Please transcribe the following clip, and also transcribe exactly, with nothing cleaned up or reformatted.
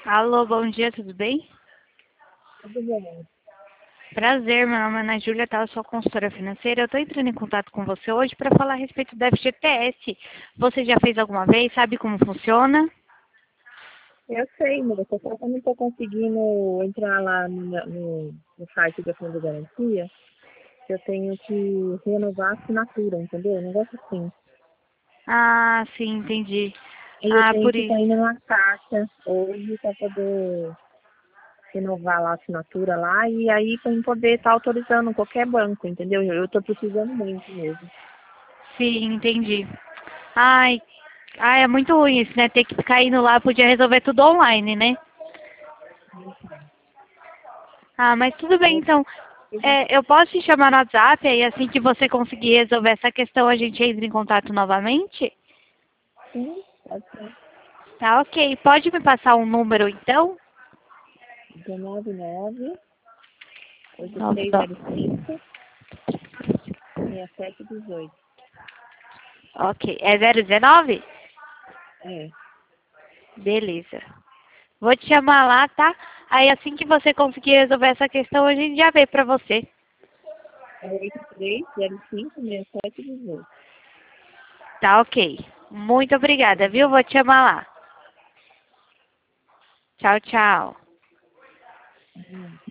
Alô, bom dia, tudo bem? Tudo bem. Prazer, meu nome é Ana Júlia, tá? Eu sou consultora financeira. Eu estou entrando em contato com você hoje para falar a respeito do F G T S. Você já fez alguma vez? Sabe como funciona? Eu sei, moça, só que eu não estou conseguindo entrar lá no, no, no site da Fundo de Garantia, que eu tenho que renovar a assinatura, entendeu? Um negócio assim. Ah, sim, entendi. E eu Ah, tenho por que estar isso. indo na caixa hoje para poder renovar lá a assinatura lá e aí para poder estar autorizando qualquer banco, entendeu? Eu estou precisando muito mesmo. Sim, entendi. Ai, ai, é muito ruim isso, né? Ter que ficar indo lá, podia resolver tudo online, né? Ah, mas tudo bem, Eu, então. É, eu posso te chamar no WhatsApp e assim que você conseguir resolver essa questão, a gente entra em contato novamente? sim, pode ser. Tá, ok. Pode me passar um número, então? dezenove nove, oito três Nossa. zero cinco, seis sete um oito. Ok. É zero dezenove? É. Beleza. Vou te chamar lá, tá? Aí assim que você conseguir resolver essa questão, a gente já vê pra você. É oito três zero cinco, seis sete um oito. Tá, ok. Muito obrigada, viu? Vou te chamar lá. Tchau, tchau. Uhum.